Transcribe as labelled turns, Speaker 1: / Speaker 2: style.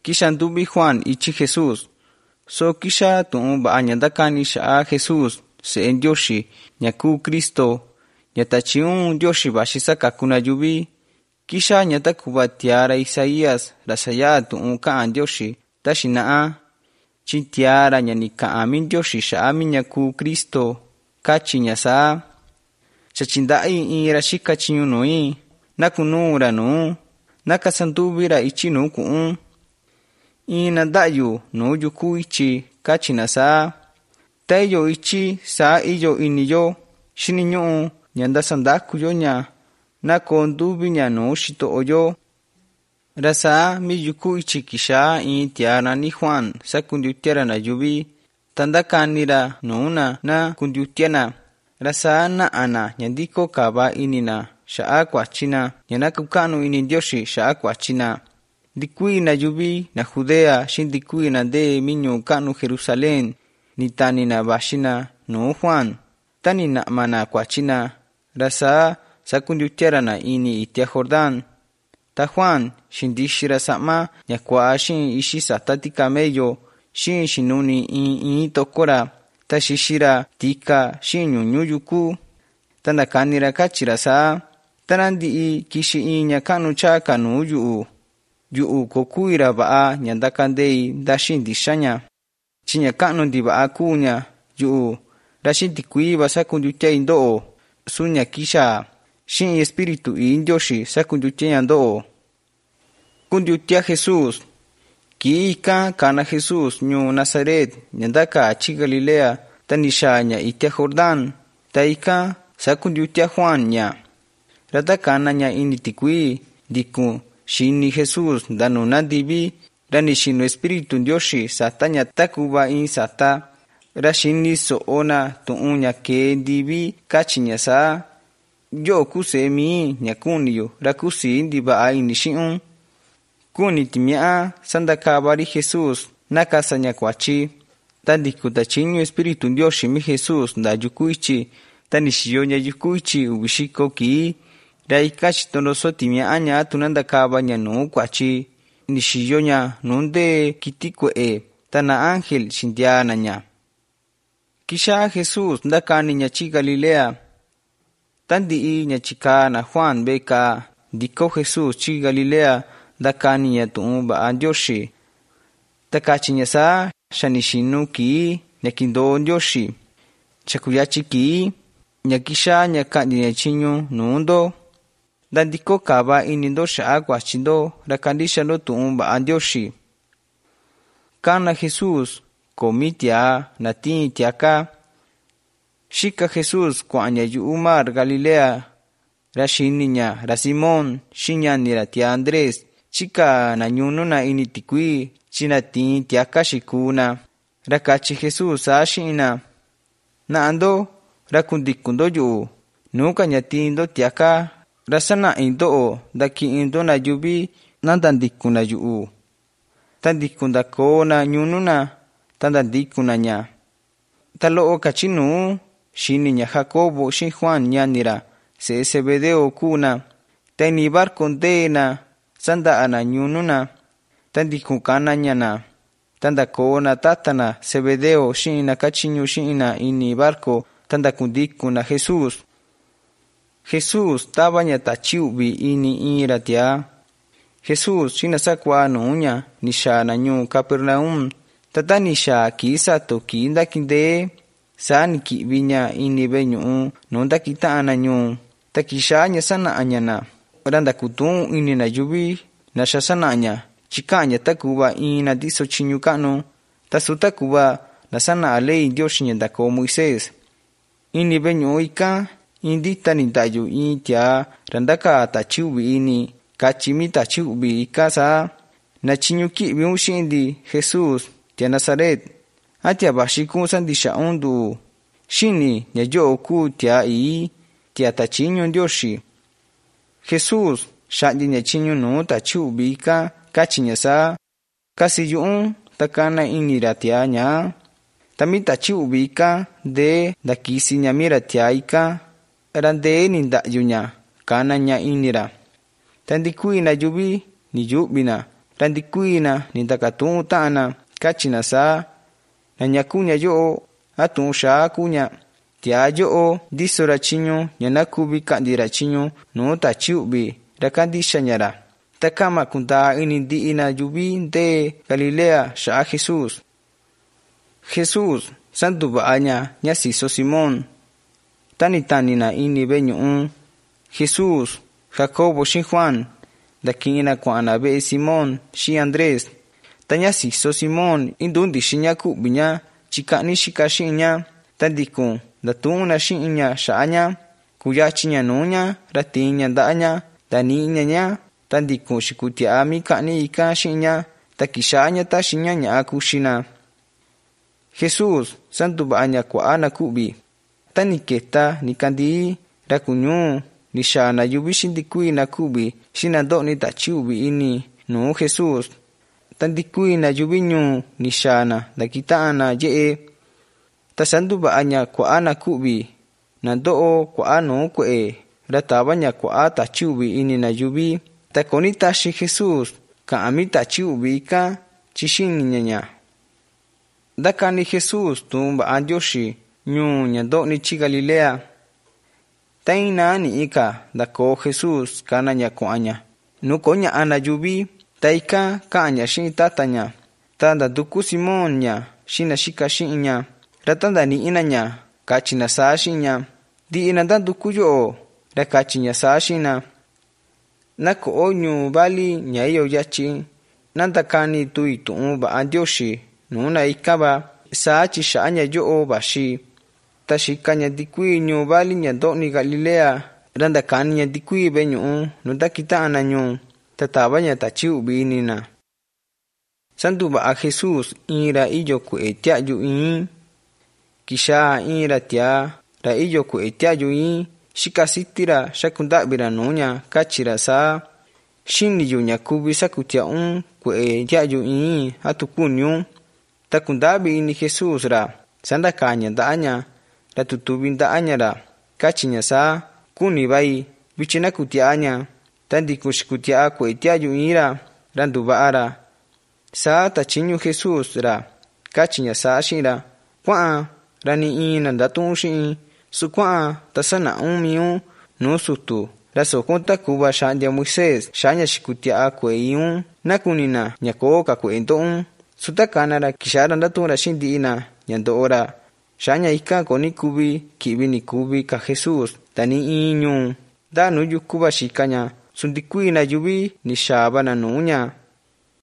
Speaker 1: Kisha nduvi Juan ichi Jesús. So kisha tu'un ba'a ñandakani sha'a Jesús se'e Ndioxi ñaku Kristo ñatachiun Ndioxi baxi sakakuna yuvi. Kisha ñatakuva tiara Isaías rasaya tu'un ka'an Ndioxi taxina'a. Chitiara ñani ka'an min Ndioxi sha'a min ñaku Kristo kachi ñasa. Chachinda'i ira xika chiñu nui nakunura nu nakasanduvira ichi nu ku'un. Ina da'yu nu yuku ichi kachi nasa. Tayo ichi sa iyo iniyo shini ñu'u ñanda sandakuyo ña nako nduvi ña nu xito'oyo. Rasa mi yuku ichi kisha in tiara ni Juan sa kundiutiara na yuvi tandakanira nuuna na kundiutiana. Rasa na'ana ñandiko kava inina sha'a kuachina ñanakukanu ini Ndioxi sha'a kuachina. Ndikui na yuvi na Judea xin ndikui na nde miñu ka'nu Jerusalén nitanina baxina nu Juan tani na'mana kuachina. Rasa sa kundiutiara ini itia Jordán. Ta Juan xindixira sa'ma ñakua'a xin ixi sata ti camello xin xinuni in tokora ta xixira tika xin ñuñu yuku. Tandakanira kachira sa tanandi'i kixi in ña ka'nu chaka nu yu'u kokuira va'a ñandakandei nda xindixaña. Chi ña ka'nu ndi va'a kuña yu'u ra xintikuiva sa kundiutiai ndo'o su ña kisha xin Espíritu i Ndioxi sa kundiutiaña ndo'o. Kundiutia Jesús. Kiika kana Jesús ñu Nazaret ñandaka chi Galilea tanisha ña itia Jordán. Taika sa kundiutia Juan ña. Ratakana ña ini tikui diku xini Jesús danuna divi rani xinu Espíritu Ndioxi sata ña takuva in sata. Ra xini so'ona tu'un ña ke divi kachi ña sa. Yo kuse mi ña kuniyo ra kusi ndi va'a ini xi'un. Kuni timia'a sandakavari Jesús nakasa ña kuachi. Tandiku tachiñu Espíritu Ndioxi mi Jesús nda yuku ichi tanixiyo ña yuku ichi uvixiko kii. Ra ika chitonoso timia'a ña tunandakava ña nu kuachi nixiyo ña nunde kiti kue'e tana ángel xintiana ña. Kisha Jesús ndakani ña chi Galilea. Tandi'i ña chikana Juan beka ndiko Jesús chi Galilea ndakani ña tu'un va'a Ndioxi. Takachi ña sa xanixinu kii ña kindoo Ndioxi. Chakuyachi kii ña kisha ña ka'ndi ña chiñu nuundo. Ndandiko kava inindo sha'a kuachindo ra kandixando tu'un va'a Ndioxi. Kana Jesús komi tia na tiin tiaka. Xika Jesús kua'a ña yu'u mar Galilea. Ra xini ña ra Simón xiñani ra tia Andrés chika na ñununa ini tikui china tiin tiaka xikuna. Ra kachi Jesús sa xi'ina. Na'ando ra kundikundo yu'u nuka ña tiindo tiaka. Ra sana'i ndo'o ndaki'indo na yuvi nandandikuna yu'u. Tandiku ndakona ñununa tandandikuna ña. Talo'o kachinu xini ña Jacobo xin Juan ñanira se'e Zebedeo kuna. Taini barco ndeena sanda'ana ñununa. Tandiku kana ñana. Tandakona tatana Zebedeo xi'ina kachiñu xi'ina ini barco tandakundikuna Jesús. Jesús tava ña tachiu'vi ini ira tia. Jesús xina sakua nuña nixana ñuu Capernaum. Tata nixa kii sato kii ndakindee. Sa niki'vi ña ini ve'e ñu'u nu ndakita'ana ñuu. Takixa ña sana'a ñana. Ra ndakutu'un ini na yuvi naxa sana'a ña. Chika'a ña takuva in na ndiso chiñu ka'nu. Tasu takuva na sana'a ley Ndioxi ña ndako Moisés. Ini ve'e ñu'u ika indita ni nda'yu in tia ra ndaka tachiu'vi ini kachi mi tachiu'vi ika sa. Na chiñu ki'viun xi'indi Jesús tia Nazaret. Atia baxi kun sandixa'un ndu'u. Xini ña yo'o ku tia ii tia tachiñu Ndioxi. Jesús xa'ndi ña chiñu nu tachiu'vi ika kachi ña sa. Kasi yu'un takana ini ra tia ña. Tami tachiu'vi ika ndee ndakisi ña mi ra tia ika. Ra ndee ni nda'yu ña kana ña ini ra. Tandikui na yuvi ni yu'vina Randikui na nindakatu'un ta'an na katyi na saa: na ñaku ña yo'o a tu'un xaa kuu ña. Tiaa yo'o ndiso ra tyiñu ña na kuvi ka'ndi ra tyiñu nuu tatyi u'vi ra kandixia ña ra. Ta kama kundaa ini ndi'i na yuvi ndee Galilea xa'a Jesús. Jesús santuva'a ña ñasiso Simón. Tani tani na ini ve'e ñu'u. Jesús, Jacobo xiin Juan ndaki'in na kua'an na ve'e Simón xiin Andrés. Ta ñasiso Simón intundixi ña ku'vi ña tyi ka'ni xika xi'in ña. Ta ndikun ndatu'un na xi'in ña xa'a ña. Kuyatyi ña nuu ña ra tiin ña nda'a ña ndani'i ña ña. Ta ndikun xikutia'a mi ka'ni ikan xi'in ña. Ta kixa'a ña taxi ña ña'a kuxi na. Jesús santuva'a ña kua'a na ku'vi. Ta ni keta nikandii ra kuñuu ni xaa na yuvi xindikui na ku'vi xi nando'ni tatyi u'vi ini nuu Jesús. Ta ndikui na yuvi ñuu ni xaa na ndakita'an na ye'e. Ta santuva'a ña kua'a na ku'vi nando'o kua'a nuu kue'e ra tava ña kua'a tatyi u'vi ini na yuvi. Ta koni taxi Jesús ka'an mi tatyi u'vi ikan tyi xini ña ña. Ndakani Jesús tu'un va'a Ndioxi ñuu ña ndo'ni tyi Galilea. Ta ina ni'i ka ndakoo Jesús kana ña kua'an ña nu koña'a na yuvi. Ta ikan ka'an ña xi'in tata ña. Ta ndanduku Simón ña xi na xika xi'in ña. Ra ta ndani'i na ña katyi na saa xi'in ña: ndi'i na ndanduku yo'o. Ra katyi ña saa xi'in na: na ko'o ñuu vali ña iyo yatyi. Na ndakani tui tu'un va'a Ndioxi nuu na ikan va. Saa tyi xa'a ña yo'o vaxi. Ta xika ña ndikui ñuu vali ña ndo'ni Galilea. Ra ndakani ña ndikui ve'e ñu'u nu ndakita'an na ñuu. Ta tava ña tatyi u'vi ini na. Santuva'a Jesús iin ra iyo kue'e tia'yu iin. Kixaa iin ra tiaa ra iyo kue'e tia'yu iin xika siti ra xaku nda'vi ra nuu ña katyi ra saa: xini yu ña kuvi sakutia'un kue'e tia'yu iin a tu kuniun. Ta kunda'vi ini Jesús ra sandakaa ña nda'a ña ra tutuvi nda'a ña ra katyi ña saa: kuni vai, vityi na kutia'a ña. Ta ndikun xikutia'a kue'e tia'yu iin ra nduva'a ra. Saa tatyiñu Jesús ra katyi ña saa xi'in ra: kua'an. Ra ni in na ndatu'un xi'in: su kua'an ta sana'un miun nuu sutu ra sokon takuva xa'ndia Moisés xa'a ña xikutia'a kue'e iun na kuni na ña koo ka kue'e ndo'un. Su takana ra kixa'a ra ndatu'un ra xi'in ndi'i na ña ndo'o ra. Xa'a ña ikan koni kuvi ki'vi ni kuvi ka Jesús ta ni in ñuu nda nu yuku va xika ña. Su ndikui na yuvi ni xaa va na nuu ña.